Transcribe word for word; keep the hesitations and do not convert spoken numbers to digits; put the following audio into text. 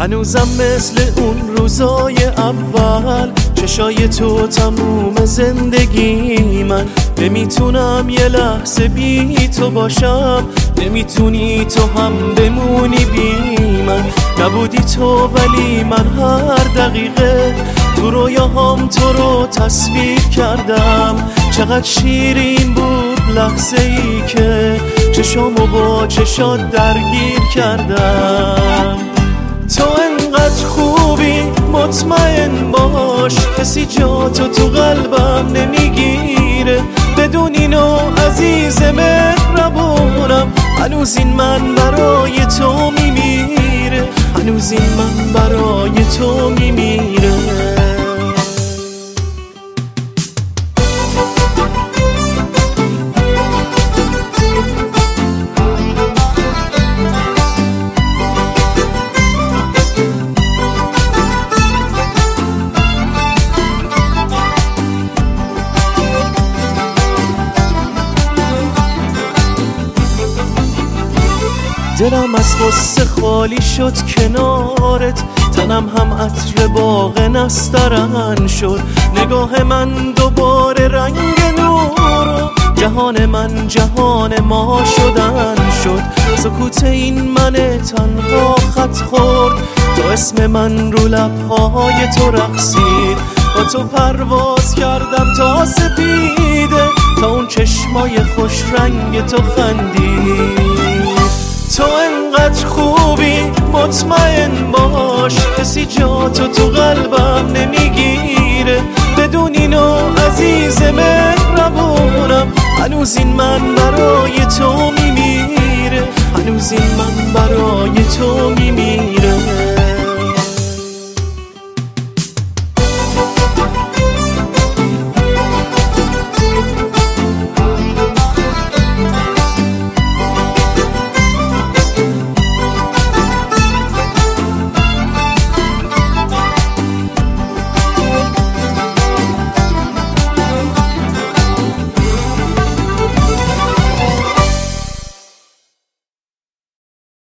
هنوزم مثل اون روزای اول، چشای تو تموم زندگی من. نمیتونم یه لحظه بی تو باشم، نمیتونی تو هم بمونی بی من. نبودی تو ولی من هر دقیقه تو رویاهام تو رو تصویر کردم. چقدر شیرین بود لحظه ای که چشامو با چشات درگیر کردم. تو انقدر خوبی مطمئن باش، کسی جا تو تو قلبم نمیگیره. بدون اینو عزیز مهربونم، هنوز این من برای تو میمیره، هنوز این من برای تو میمیره. دلم از غصه خالی شد کنارت، تنم هم عطر باغ نسترن شد. نگاه من دوباره رنگ نور، جهان من جهان ما شدن شد. سکوت این من تنها خط خورد، تا اسم من رو لبهای تو رقصید. با تو پرواز کردم تا سپیده، تا اون چشمای خوش رنگ تو خندید. تو انقدر خوبی مطمئن باش، کسی جا تو تو قلبم نمیگیره. بدون اینو عزیز مهربونم، هنوز این من برای تو میمیره، هنوز این من برای تو میمیره.